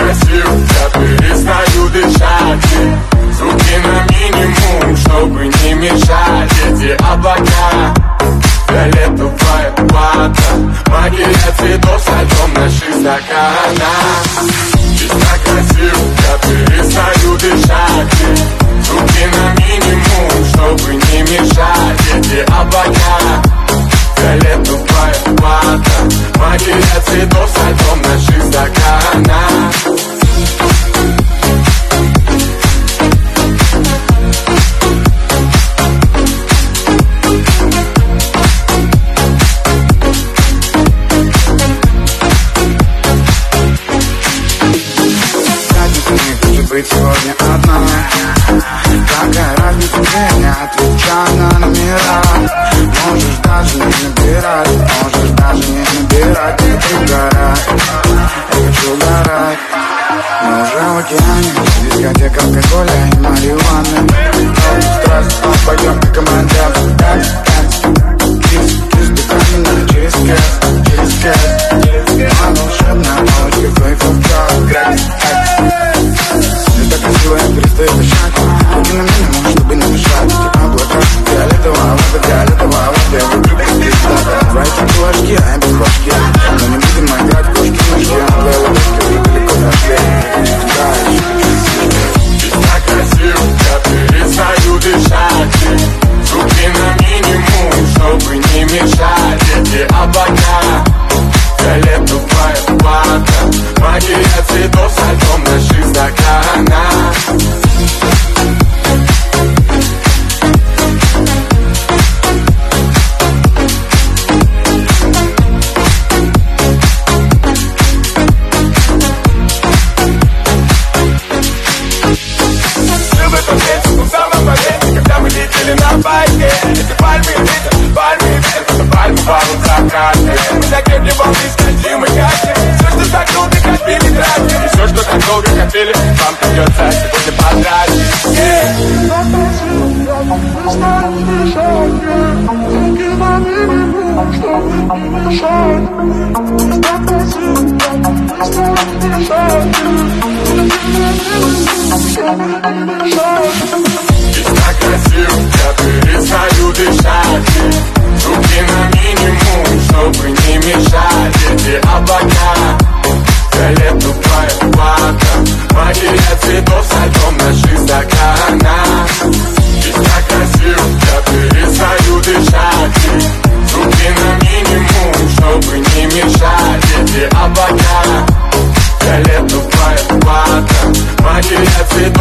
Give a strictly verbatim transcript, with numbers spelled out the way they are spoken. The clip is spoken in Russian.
красив, я перестаю дышать. Звуки на минимум, чтобы не мешать. Эти облака, фиолетовая вата, магия цветов со льдом в наших стаканах. Чисто красив, я перестаю дышать. Звуки на минимум, чтобы не мешать. Эти облака, фиолетовая вата, магия цветов со льдом в наших стаканах. Быть сегодня одна. Какая разница, где не отвечай на номера. Можешь даже не набирать, можешь даже не набирать. И угорай, я хочу угорать. Мы уже в океане, дискотека алкоголя и марихуаны. Страсть, пойдем по команде обсуждать. Кис, кис, дыхание через кэс, через кэс. А волшебная ночь, какой фактор, грязь. Это красиво, я перестаю дышать. Руки на минимум, чтобы не мешать. Эти облака, фиолетовая вода, фиолетовая вода. Я люблю пустые твои кулачки, а я без башки. Но не будем играть в кошки-мышки. Твои ладошки уже далеко зашли. Чисто красив, я перестаю дышать. Звуки на минимум, чтобы не мешать. Эти облака, фиолетовая вата, магия цветов со льдом в наших стаканах. Был в этом месте, в самом моменте, когда мы летели на байке. Эти пальмы и ветер, пальмы и ветер, это пальмы парут закаты. Мы на гребне волны скользим и катим. Все, что так долго копили, тратим. И все, что так долго копили, вам придется сегодня потратить. Чисто красив, я перестаю дышать. Звуки на минимум, чтобы не мешать. Эти облака, фиолетовая вата, магия цветов со льдом в наших стаканах. Чисто красив, я перестаю дышать. Звуки на минимум, чтобы не мешать. Эти облака, фиолетовая вата, магия цветов